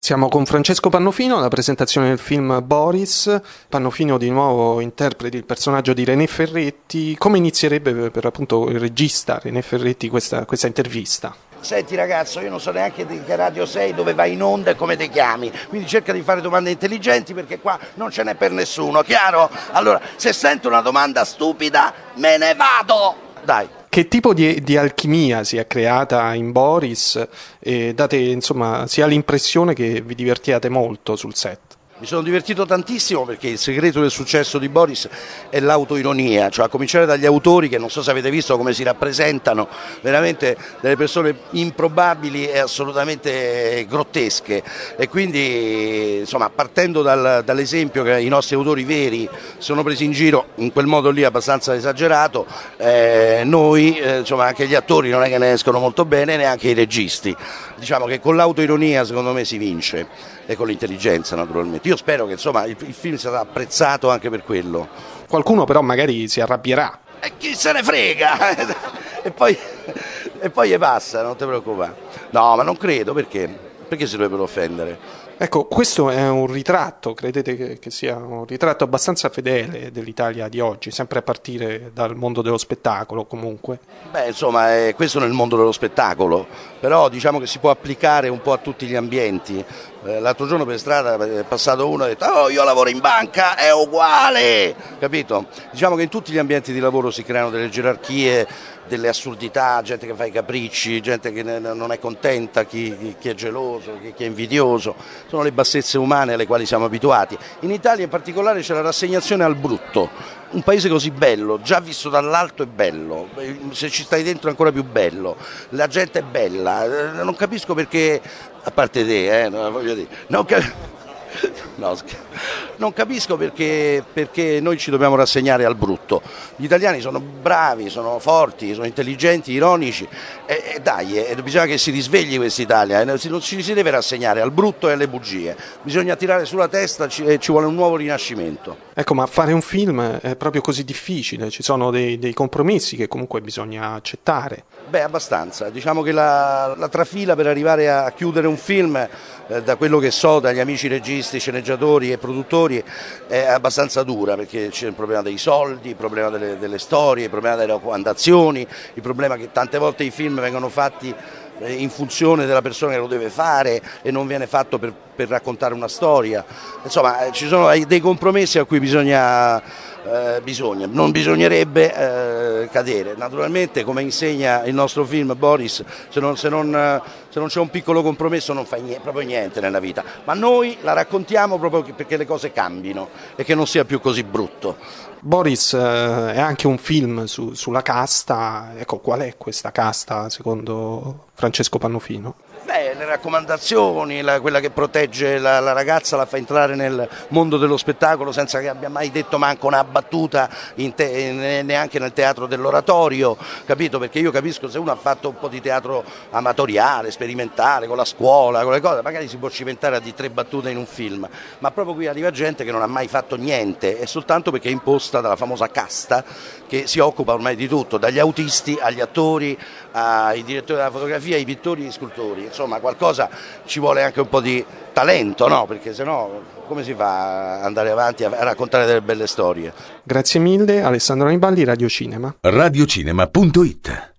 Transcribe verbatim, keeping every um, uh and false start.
Siamo con Francesco Pannofino alla presentazione del film Boris. Pannofino di nuovo interpreti il personaggio di René Ferretti. Come inizierebbe per, per appunto il regista René Ferretti questa, questa intervista? Senti ragazzo, io non so neanche di che radio sei, dove vai in onda e come ti chiami, quindi cerca di fare domande intelligenti perché qua non ce n'è per nessuno, chiaro? Allora, se sento una domanda stupida, me ne vado! Dai! Che tipo di, di alchimia si è creata in Boris? E date, insomma, si ha l'impressione che vi divertiate molto sul set. Mi sono divertito tantissimo perché il segreto del successo di Boris è l'autoironia, cioè a cominciare dagli autori che non so se avete visto come si rappresentano, veramente delle persone improbabili e assolutamente grottesche, e quindi insomma partendo dal, dall'esempio che i nostri autori veri sono presi in giro in quel modo lì abbastanza esagerato, eh, noi eh, insomma anche gli attori non è che ne escono molto bene, neanche i registi. Diciamo che con l'autoironia secondo me si vince e con l'intelligenza naturalmente. Io spero che insomma il, il film sia apprezzato anche per quello. Qualcuno però magari si arrabbierà. E chi se ne frega? e poi e poi gli passa, non ti preoccupare. No, ma non credo, perché? Perché si dovrebbero offendere? Ecco, questo è un ritratto, credete che, che sia un ritratto abbastanza fedele dell'Italia di oggi, sempre a partire dal mondo dello spettacolo comunque? Beh, insomma, eh, questo nel mondo dello spettacolo, però diciamo che si può applicare un po' a tutti gli ambienti. Eh, l'altro giorno per strada è passato uno e ha detto «Oh, io lavoro in banca, è uguale!» Capito? Diciamo che in tutti gli ambienti di lavoro si creano delle gerarchie, delle assurdità, gente che fa i capricci, gente che non è contenta, chi, chi è geloso, chi, chi è invidioso, sono le bassezze umane alle quali siamo abituati. In Italia in particolare c'è la rassegnazione al brutto, un paese così bello, già visto dall'alto è bello, se ci stai dentro è ancora più bello, la gente è bella, non capisco perché, a parte te, eh, voglio dire, non capisco. No, non capisco perché, perché noi ci dobbiamo rassegnare al brutto. Gli italiani sono bravi, sono forti, sono intelligenti, ironici e, e dai, e bisogna che si risvegli questa Italia, non ci si deve rassegnare al brutto e alle bugie, bisogna tirare sulla testa e ci vuole un nuovo rinascimento. Ecco, ma fare un film è proprio così difficile? Ci sono dei, dei compromessi che comunque bisogna accettare? Beh, abbastanza. Diciamo che la, la trafila per arrivare a chiudere un film, eh, da quello che so dagli amici registi, sceneggiatori e produttori, è abbastanza dura, perché c'è il problema dei soldi, il problema delle, delle storie, il problema delle raccomandazioni, il problema che tante volte i film vengono fatti in funzione della persona che lo deve fare e non viene fatto per, per raccontare una storia. Insomma, ci sono dei compromessi a cui bisogna, eh, bisogna non bisognerebbe eh, cadere. Naturalmente, come insegna il nostro film Boris, se non, se non, se non c'è un piccolo compromesso non fai niente, proprio niente nella vita, ma noi la raccontiamo proprio perché le cose cambino e che non sia più così brutto. Boris eh, è anche un film su, sulla casta. Ecco, qual è questa casta secondo Francesco Pannofino? Beh, le raccomandazioni, la, quella che protegge la, la ragazza, la fa entrare nel mondo dello spettacolo senza che abbia mai detto manco una battuta in te, neanche nel teatro dell'oratorio, capito? Perché io capisco, se uno ha fatto un po' di teatro amatoriale, sperimentale, con la scuola, con le cose, magari si può cimentare a di tre battute in un film, ma proprio qui arriva gente che non ha mai fatto niente, e soltanto perché è imposta dalla famosa casta che si occupa ormai di tutto, dagli autisti agli attori, ai direttori della fotografia, ai pittori e ai scultori. Insomma, qualcosa ci vuole anche un po' di talento, no? Perché sennò come si fa ad andare avanti a raccontare delle belle storie? Grazie mille, Alessandro Anibaldi, Radio Cinema. radiocinema punto it